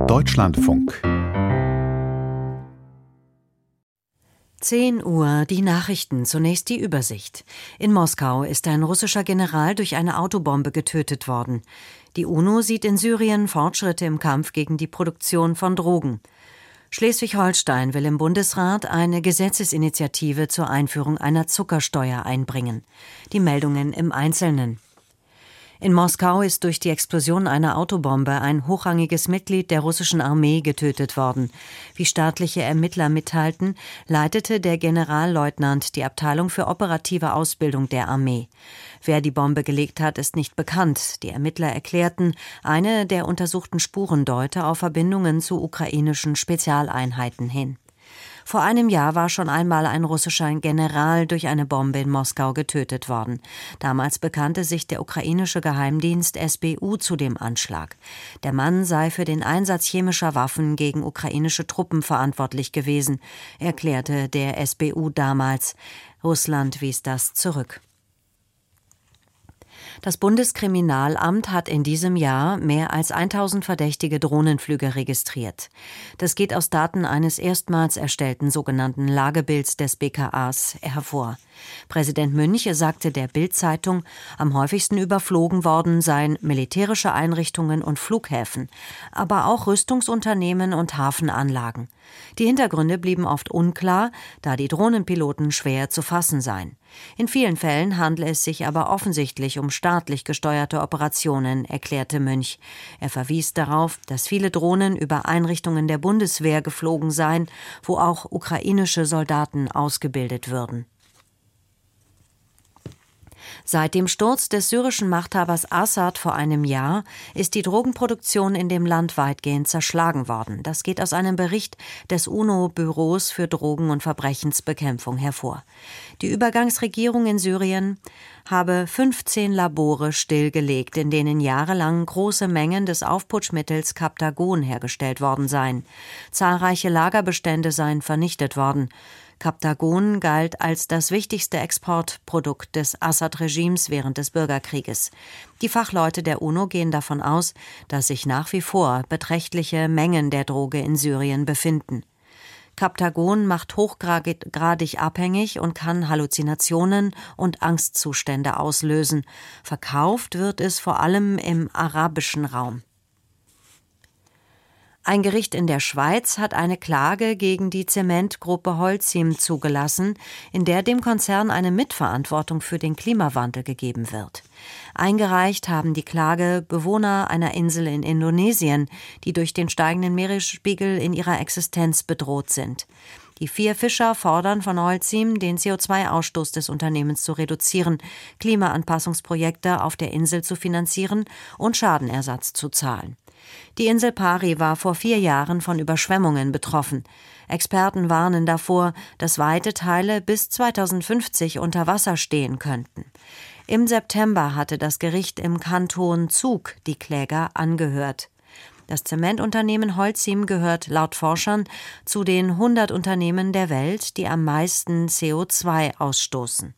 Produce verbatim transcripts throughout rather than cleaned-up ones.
Deutschlandfunk. zehn Uhr, die Nachrichten, zunächst die Übersicht. In Moskau ist ein russischer General durch eine Autobombe getötet worden. Die UNO sieht in Syrien Fortschritte im Kampf gegen die Produktion von Drogen. Schleswig-Holstein will im Bundesrat eine Gesetzesinitiative zur Einführung einer Zuckersteuer einbringen. Die Meldungen im Einzelnen. In Moskau ist durch die Explosion einer Autobombe ein hochrangiges Mitglied der russischen Armee getötet worden. Wie staatliche Ermittler mitteilten, leitete der Generalleutnant die Abteilung für operative Ausbildung der Armee. Wer die Bombe gelegt hat, ist nicht bekannt. Die Ermittler erklärten, eine der untersuchten Spuren deute auf Verbindungen zu ukrainischen Spezialeinheiten hin. Vor einem Jahr war schon einmal ein russischer General durch eine Bombe in Moskau getötet worden. Damals bekannte sich der ukrainische Geheimdienst S B U zu dem Anschlag. Der Mann sei für den Einsatz chemischer Waffen gegen ukrainische Truppen verantwortlich gewesen, erklärte der S B U damals. Russland wies das zurück. Das Bundeskriminalamt hat in diesem Jahr mehr als tausend verdächtige Drohnenflüge registriert. Das geht aus Daten eines erstmals erstellten sogenannten Lagebilds des B K As hervor. Präsident Münch sagte der Bild-Zeitung, am häufigsten überflogen worden seien militärische Einrichtungen und Flughäfen, aber auch Rüstungsunternehmen und Hafenanlagen. Die Hintergründe blieben oft unklar, da die Drohnenpiloten schwer zu fassen seien. In vielen Fällen handle es sich aber offensichtlich um staatlich gesteuerte Operationen, erklärte Münch. Er verwies darauf, dass viele Drohnen über Einrichtungen der Bundeswehr geflogen seien, wo auch ukrainische Soldaten ausgebildet würden. Seit dem Sturz des syrischen Machthabers Assad vor einem Jahr ist die Drogenproduktion in dem Land weitgehend zerschlagen worden. Das geht aus einem Bericht des UNO-Büros für Drogen- und Verbrechensbekämpfung hervor. Die Übergangsregierung in Syrien habe fünfzehn Labore stillgelegt, in denen jahrelang große Mengen des Aufputschmittels Captagon hergestellt worden seien. Zahlreiche Lagerbestände seien vernichtet worden. Captagon galt als das wichtigste Exportprodukt des Assad-Regimes während des Bürgerkrieges. Die Fachleute der UNO gehen davon aus, dass sich nach wie vor beträchtliche Mengen der Droge in Syrien befinden. Captagon macht hochgradig abhängig und kann Halluzinationen und Angstzustände auslösen. Verkauft wird es vor allem im arabischen Raum. Ein Gericht in der Schweiz hat eine Klage gegen die Zementgruppe Holcim zugelassen, in der dem Konzern eine Mitverantwortung für den Klimawandel gegeben wird. Eingereicht haben die Klage Bewohner einer Insel in Indonesien, die durch den steigenden Meeresspiegel in ihrer Existenz bedroht sind. Die vier Fischer fordern von Holcim, den C O zwei Ausstoß des Unternehmens zu reduzieren, Klimaanpassungsprojekte auf der Insel zu finanzieren und Schadenersatz zu zahlen. Die Insel Pari war vor vier Jahren von Überschwemmungen betroffen. Experten warnen davor, dass weite Teile bis zweitausendfünfzig unter Wasser stehen könnten. Im September hatte das Gericht im Kanton Zug die Kläger angehört. Das Zementunternehmen Holcim gehört laut Forschern zu den hundert Unternehmen der Welt, die am meisten C O zwei ausstoßen.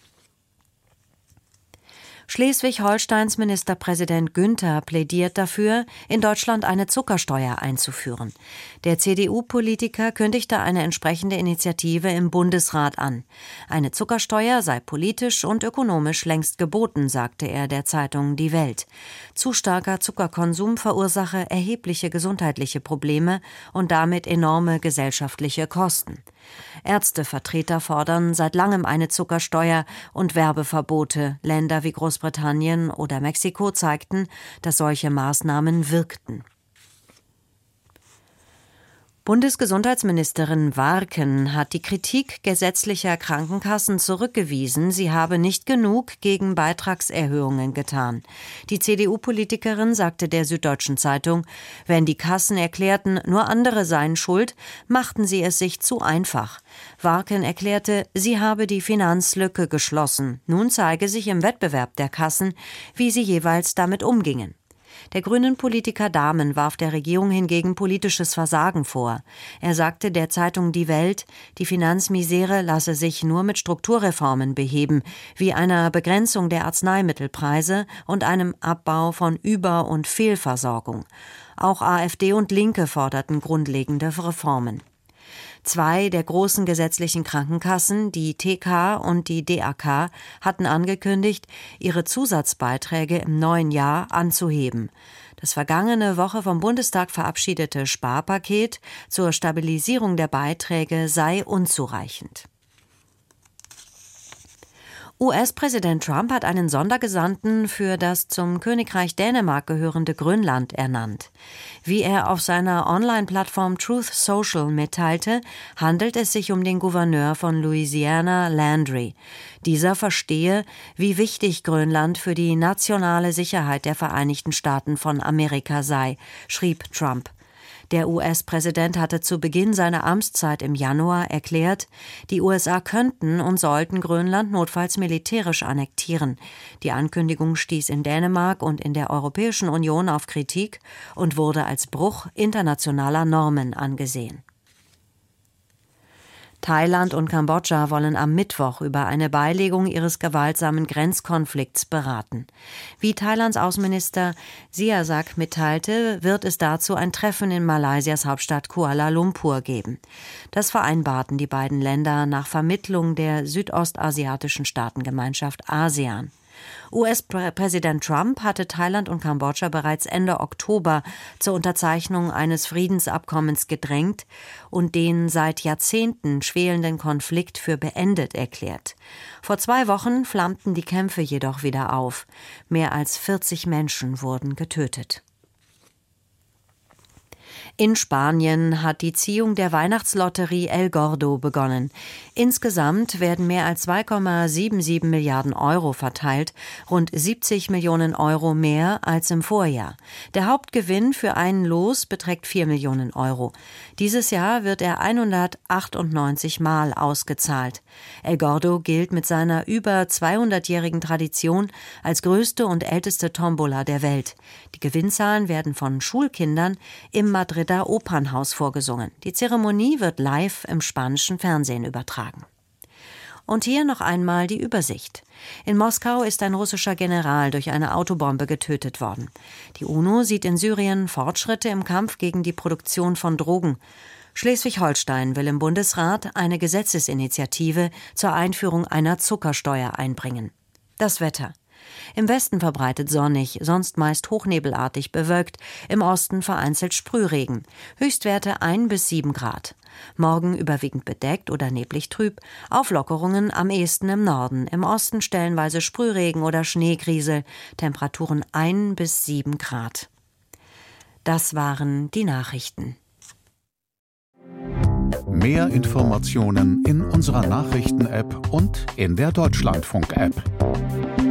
Schleswig-Holsteins Ministerpräsident Günther plädiert dafür, in Deutschland eine Zuckersteuer einzuführen. Der C D U-Politiker kündigte eine entsprechende Initiative im Bundesrat an. Eine Zuckersteuer sei politisch und ökonomisch längst geboten, sagte er der Zeitung Die Welt. Zu starker Zuckerkonsum verursache erhebliche gesundheitliche Probleme und damit enorme gesellschaftliche Kosten. Ärztevertreter fordern seit langem eine Zuckersteuer und Werbeverbote. Länder wie Großbritannien oder Mexiko zeigten, dass solche Maßnahmen wirkten. Bundesgesundheitsministerin Warken hat die Kritik gesetzlicher Krankenkassen zurückgewiesen, sie habe nicht genug gegen Beitragserhöhungen getan. Die C D U-Politikerin sagte der Süddeutschen Zeitung, wenn die Kassen erklärten, nur andere seien schuld, machten sie es sich zu einfach. Warken erklärte, sie habe die Finanzlücke geschlossen. Nun zeige sich im Wettbewerb der Kassen, wie sie jeweils damit umgingen. Der Grünen-Politiker Dahmen warf der Regierung hingegen politisches Versagen vor. Er sagte der Zeitung Die Welt, die Finanzmisere lasse sich nur mit Strukturreformen beheben, wie einer Begrenzung der Arzneimittelpreise und einem Abbau von Über- und Fehlversorgung. Auch AfD und Linke forderten grundlegende Reformen. Zwei der großen gesetzlichen Krankenkassen, die T K und die D A K, hatten angekündigt, ihre Zusatzbeiträge im neuen Jahr anzuheben. Das vergangene Woche vom Bundestag verabschiedete Sparpaket zur Stabilisierung der Beiträge sei unzureichend. U S-Präsident Trump hat einen Sondergesandten für das zum Königreich Dänemark gehörende Grönland ernannt. Wie er auf seiner Online-Plattform Truth Social mitteilte, handelt es sich um den Gouverneur von Louisiana, Landry. Dieser verstehe, wie wichtig Grönland für die nationale Sicherheit der Vereinigten Staaten von Amerika sei, schrieb Trump. Der U S-Präsident hatte zu Beginn seiner Amtszeit im Januar erklärt, die U S A könnten und sollten Grönland notfalls militärisch annektieren. Die Ankündigung stieß in Dänemark und in der Europäischen Union auf Kritik und wurde als Bruch internationaler Normen angesehen. Thailand und Kambodscha wollen am Mittwoch über eine Beilegung ihres gewaltsamen Grenzkonflikts beraten. Wie Thailands Außenminister Sihasak mitteilte, wird es dazu ein Treffen in Malaysias Hauptstadt Kuala Lumpur geben. Das vereinbarten die beiden Länder nach Vermittlung der südostasiatischen Staatengemeinschaft ASEAN. U S-Präsident Trump hatte Thailand und Kambodscha bereits Ende Oktober zur Unterzeichnung eines Friedensabkommens gedrängt und den seit Jahrzehnten schwelenden Konflikt für beendet erklärt. Vor zwei Wochen flammten die Kämpfe jedoch wieder auf. Mehr als vierzig Menschen wurden getötet. In Spanien hat die Ziehung der Weihnachtslotterie El Gordo begonnen. Insgesamt werden mehr als zwei Komma siebenundsiebzig Milliarden Euro verteilt, rund siebzig Millionen Euro mehr als im Vorjahr. Der Hauptgewinn für einen Los beträgt vier Millionen Euro. Dieses Jahr wird er hundertachtundneunzig Mal ausgezahlt. El Gordo gilt mit seiner über zweihundertjährigen Tradition als größte und älteste Tombola der Welt. Die Gewinnzahlen werden von Schulkindern im Madrider Opernhaus vorgesungen. Die Zeremonie wird live im spanischen Fernsehen übertragen. Und hier noch einmal die Übersicht. In Moskau ist ein russischer General durch eine Autobombe getötet worden. Die UNO sieht in Syrien Fortschritte im Kampf gegen die Produktion von Drogen. Schleswig-Holstein will im Bundesrat eine Gesetzesinitiative zur Einführung einer Zuckersteuer einbringen. Das Wetter. Im Westen verbreitet sonnig, sonst meist hochnebelartig bewölkt, im Osten vereinzelt Sprühregen. Höchstwerte ein bis sieben Grad. Morgen überwiegend bedeckt oder neblig trüb, Auflockerungen am ehesten im Norden, im Osten stellenweise Sprühregen oder Schneegriesel, Temperaturen ein bis sieben Grad. Das waren die Nachrichten. Mehr Informationen in unserer Nachrichten-App und in der Deutschlandfunk-App.